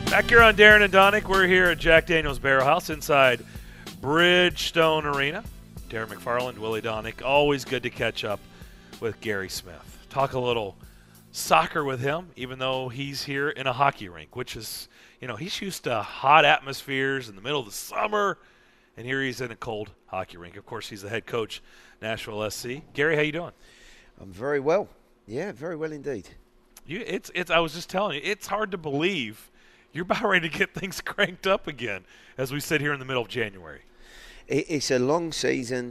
Back here on Darren and Donick, we're here at Jack Daniels Barrel House inside Bridgestone Arena. Darren McFarland, Willie Donick, always good to catch up with Gary Smith. Talk a little soccer with him, even though he's here in a hockey rink, which is, he's used to hot atmospheres in the middle of the summer, and here he's in a cold hockey rink. Of course, he's the head coach, Nashville SC. Gary, how you doing? I'm very well. Yeah, very well indeed. I was just telling you, it's hard to believe you're about ready to get things cranked up again as we sit here in the middle of January. It's a long season.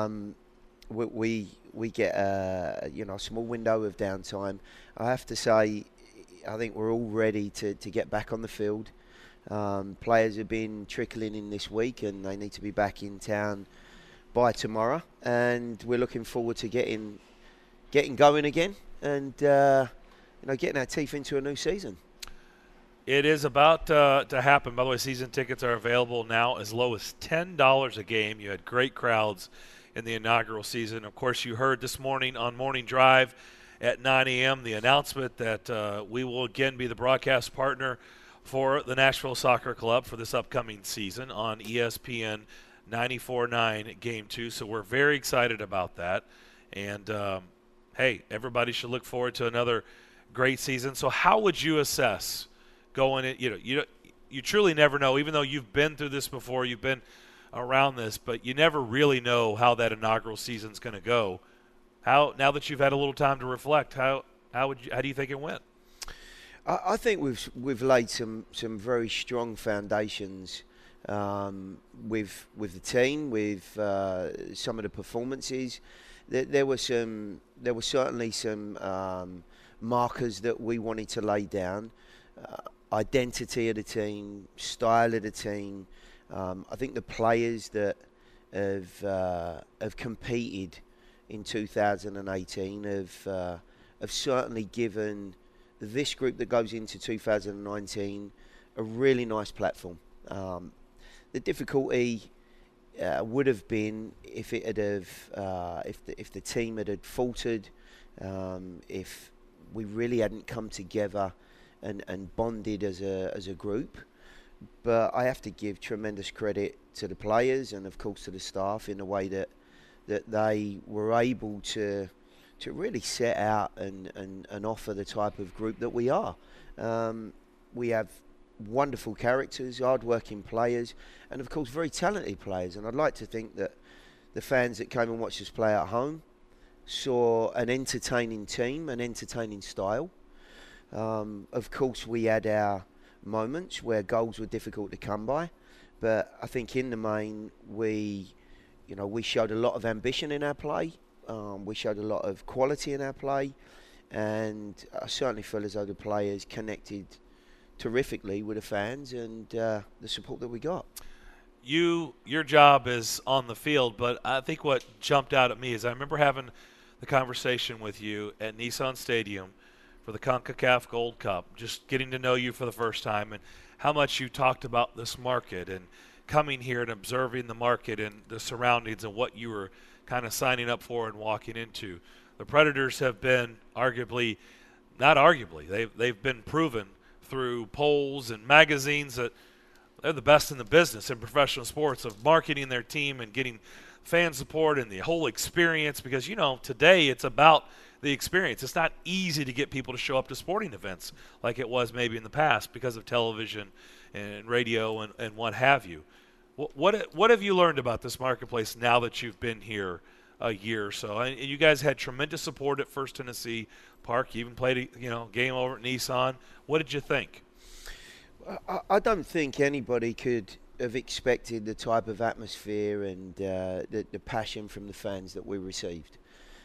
We get a small window of downtime. I have to say, I think we're all ready to get back on the field. Players have been trickling in this week, and they need to be back in town by tomorrow. And we're looking forward to getting going again, and getting our teeth into a new season. It is about to happen. By the way, season tickets are available now as low as $10 a game. You had great crowds in the inaugural season. Of course, you heard this morning on Morning Drive at 9 a.m. the announcement that we will again be the broadcast partner for the Nashville Soccer Club for this upcoming season on ESPN 94.9 Game 2. So we're very excited about that. And, hey, everybody should look forward to another great season. So how would you assess going in? You truly never know, even though you've been through this before, you've been around this, but you never really know how that inaugural season's going to go. Now that you've had a little time to reflect, how do you think it went? I think we've laid some very strong foundations with the team, with some of the performances. There were certainly some markers that we wanted to lay down. Identity of the team, style of the team. I think the players that have competed in 2018 have certainly given this group that goes into 2019 a really nice platform. The difficulty would have been if the team had faltered, if we really hadn't come together and bonded as a group. But I have to give tremendous credit to the players and, of course, to the staff in the way that they were able to really set out and offer the type of group that we are. We have wonderful characters, hard-working players, and, of course, very talented players. And I'd like to think that the fans that came and watched us play at home saw an entertaining team, an entertaining style. Of course, we had our moments where goals were difficult to come by, but I think in the main we showed a lot of ambition in our play. We showed a lot of quality in our play, and I certainly feel as though the players connected terrifically with the fans and the support that we got. Your job is on the field, but I think what jumped out at me is I remember having the conversation with you at Nissan Stadium for the CONCACAF Gold Cup, just getting to know you for the first time and how much you talked about this market and coming here and observing the market and the surroundings and what you were kind of signing up for and walking into. The Predators have been they've been proven through polls and magazines that they're the best in the business in professional sports of marketing their team and getting fan support and the whole experience, because today it's about the experience. It's not easy to get people to show up to sporting events like it was maybe in the past because of television and radio and what have you. What have you learned about this marketplace now that you've been here a year or so? And you guys had tremendous support at First Tennessee Park. You even played a game over at Nissan. What did you think? I don't think anybody could have expected the type of atmosphere and the passion from the fans that we received.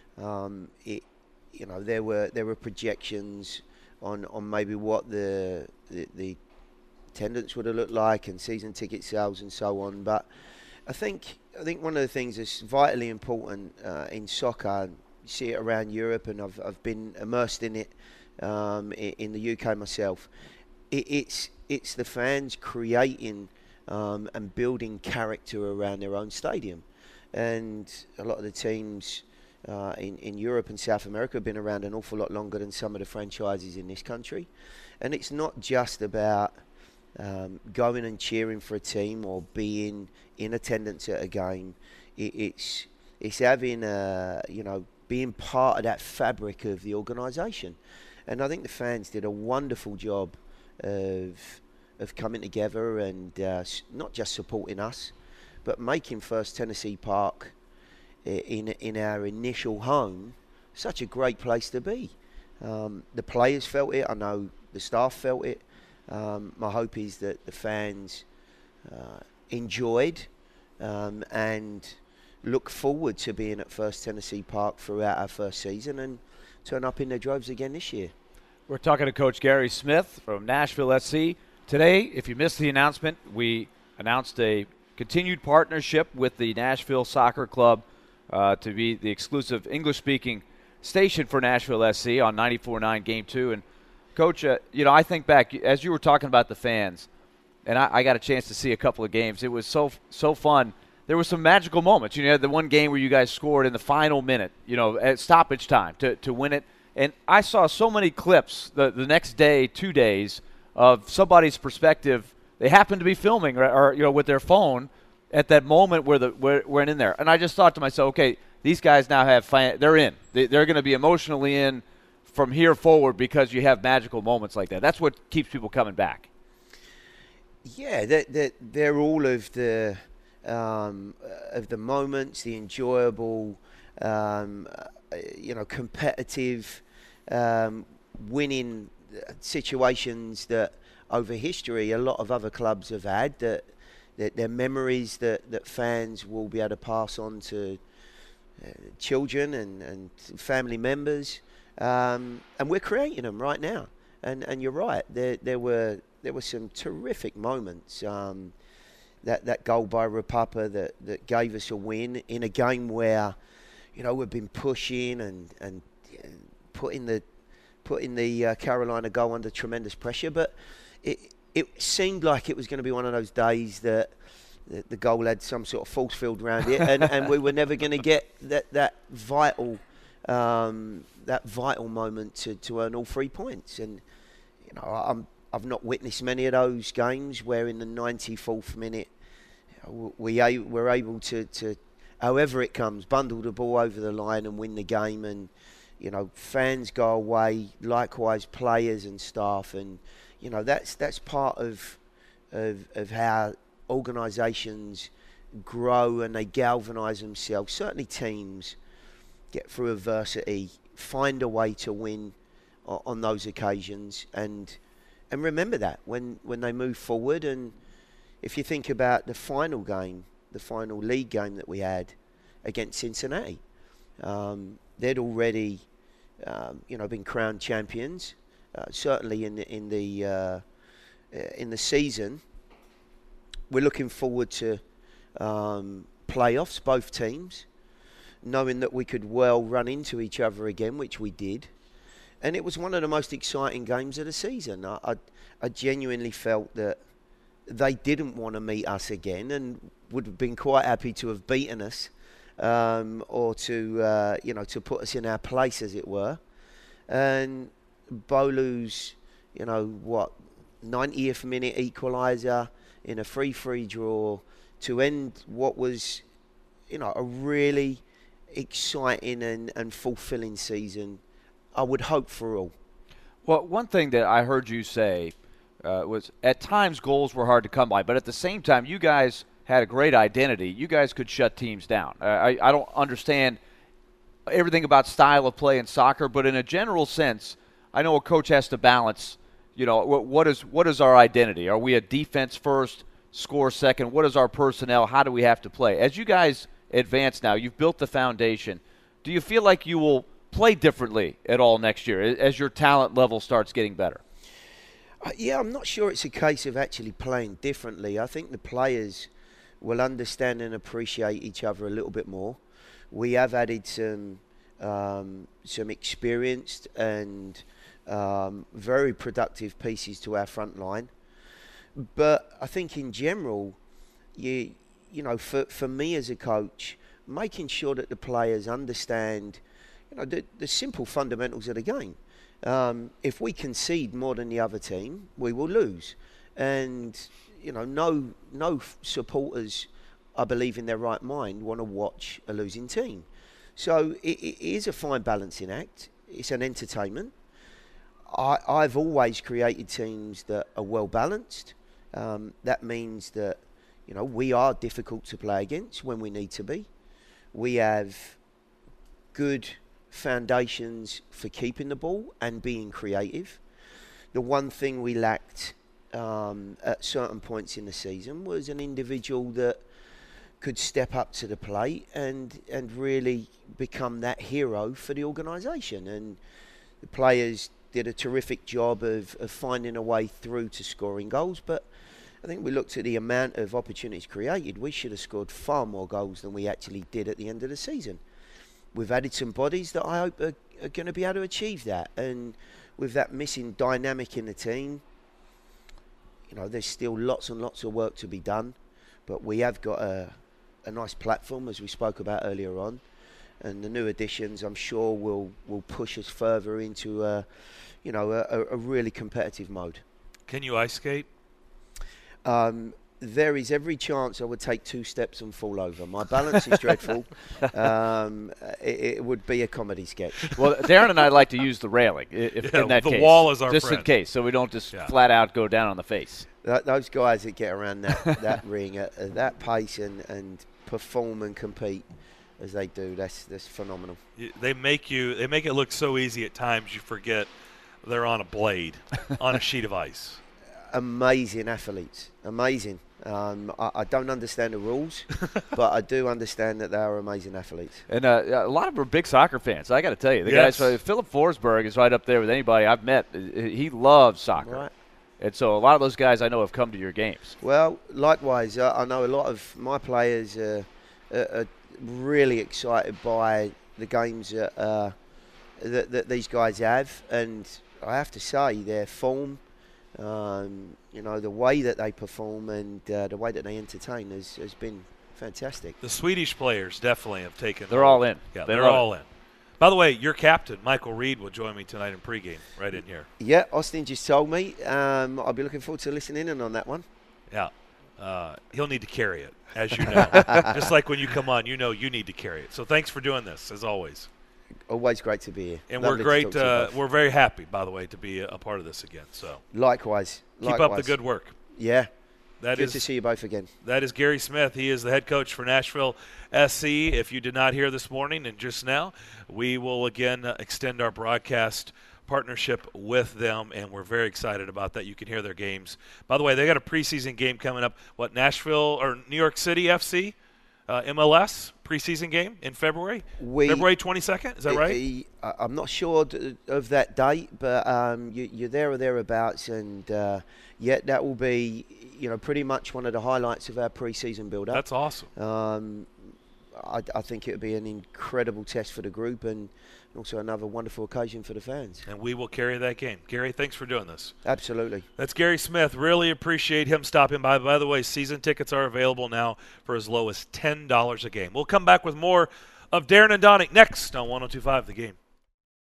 There were projections on maybe what the attendance would have looked like and season ticket sales and so on. But I think one of the things that's vitally important in soccer, you see it around Europe, and I've been immersed in it in the UK myself. It's the fans creating and building character around their own stadium, and a lot of the teams in Europe and South America have been around an awful lot longer than some of the franchises in this country. And it's not just about going and cheering for a team or being in attendance at a game. It's having being part of that fabric of the organisation, and I think the fans did a wonderful job of coming together and not just supporting us, but making First Tennessee Park in our initial home such a great place to be. The players felt it. I know the staff felt it. My hope is that the fans enjoyed and look forward to being at First Tennessee Park throughout our first season and turn up in their droves again this year. We're talking to Coach Gary Smith from Nashville SC. Today, if you missed the announcement, we announced a continued partnership with the Nashville Soccer Club to be the exclusive English-speaking station for Nashville SC on 94.9 Game 2. And, Coach, I think back, as you were talking about the fans, and I got a chance to see a couple of games. It was so fun. There were some magical moments. You had the one game where you guys scored in the final minute, at stoppage time to win it. And I saw so many clips the next day, 2 days, of somebody's perspective. They happened to be filming or with their phone at that moment where we're in there. And I just thought to myself, okay, these guys now they're in. They're going to be emotionally in from here forward because you have magical moments like that. That's what keeps people coming back. Yeah, they're all of the moments, the enjoyable, competitive, winning situations that over history a lot of other clubs have had. That they're memories that fans will be able to pass on to children and family members, and we're creating them right now. And you're right. There were some terrific moments. That goal by Rapapa that gave us a win in a game where, we've been pushing and putting the Carolina goal under tremendous pressure, but it seemed like it was going to be one of those days that the goal had some sort of force field around it, and we were never going to get that vital moment to earn all 3 points. And I've not witnessed many of those games where in the 94th minute we're able to however it comes, bundle the ball over the line and win the game. And fans go away, likewise players and staff, and that's part of how organisations grow and they galvanise themselves. Certainly teams get through adversity, find a way to win on those occasions, and remember that when they move forward. And if you think about the final league game that we had against Cincinnati, they'd already been crowned champions. Certainly in the season, we're looking forward to playoffs, both teams, knowing that we could well run into each other again, which we did. And it was one of the most exciting games of the season. I genuinely felt that they didn't want to meet us again and would have been quite happy to have beaten us, or to put us in our place, as it were. And Bolu's, 90th minute equaliser in a 3-3 draw to end what was, a really exciting and fulfilling season, I would hope for all. Well, one thing that I heard you say was at times goals were hard to come by, but at the same time, you guys had a great identity. You guys could shut teams down. I don't understand everything about style of play in soccer, but in a general sense, I know a coach has to balance, what is our identity? Are we a defense first, score second? What is our personnel? How do we have to play? As you guys advance now, you've built the foundation. Do you feel like you will play differently at all next year as your talent level starts getting better? Yeah, I'm not sure it's a case of actually playing differently. I think the players will understand and appreciate each other a little bit more. We have added some experienced and very productive pieces to our front line. But I think in general, for me as a coach, making sure that the players understand, the simple fundamentals of the game. If we concede more than the other team, we will lose. and no supporters, I believe in their right mind, want to watch a losing team. So it is a fine balancing act. It's an entertainment. I've always created teams that are well balanced. That means that we are difficult to play against when we need to be. We have good foundations for keeping the ball and being creative. The one thing we lacked at certain points in the season was an individual that could step up to the plate and really become that hero for the organisation. And the players did a terrific job of finding a way through to scoring goals. But I think we looked at the amount of opportunities created. We should have scored far more goals than we actually did at the end of the season. We've added some bodies that I hope are going to be able to achieve that. And with that missing dynamic in the team, there's still lots and lots of work to be done. But we have got a nice platform, as we spoke about earlier on. And the new additions, I'm sure, will push us further into a really competitive mode. Can you ice skate? There is every chance I would take 2 steps and fall over. My balance is dreadful. It would be a comedy sketch. Well, Darren and I like to use the railing in that the case. Wall is our just friend. in case, so we don't just flat out go down on the face. Those guys that get around that ring at that pace and perform and compete as they do, that's phenomenal. They make it look so easy at times you forget they're on a blade on a sheet of ice. Amazing athletes, amazing. I don't understand the rules, but I do understand that they are amazing athletes. And a lot of them are big soccer fans. I got to tell you, the Yes. guys. Philip Forsberg is right up there with anybody I've met. He loves soccer, Right. and so a lot of those guys I know have come to your games. Well, likewise, I know a lot of my players are really excited by the games that these guys have, and I have to say their form, the way that they perform and the way that they entertain has been fantastic. The Swedish players definitely have taken. They're all in. Yeah, They they're love all in. By the way, your captain, Michael Reed, will join me tonight in pregame right in here. Yeah, Austin just told me. I'll be looking forward to listening in on that one. Yeah. He'll need to carry it, as you know. Just like when you come on, you need to carry it. So thanks for doing this, as always. Always great to be here. And Lovely we're to great. talk to you both. We're very happy, by the way, to be a part of this again. So Likewise. keep up the good work. Yeah. That Good is to see you both again. That is Gary Smith. He is the head coach for Nashville SC. If you did not hear this morning and just now, we will again extend our broadcast partnership with them, and we're very excited about that. You can hear their games. By the way, they got a preseason game coming up. Nashville or New York City FC, MLS preseason game in February? February 22nd, is that right? I'm not sure of that date, but you're there or thereabouts, and that will be pretty much one of the highlights of our preseason build-up. That's awesome. I think it would be an incredible test for the group and also another wonderful occasion for the fans. And we will carry that game. Gary, thanks for doing this. Absolutely. That's Gary Smith. Really appreciate him stopping by. By the way, season tickets are available now for as low as $10 a game. We'll come back with more of Darren and Donnie next on 102.5 The Game.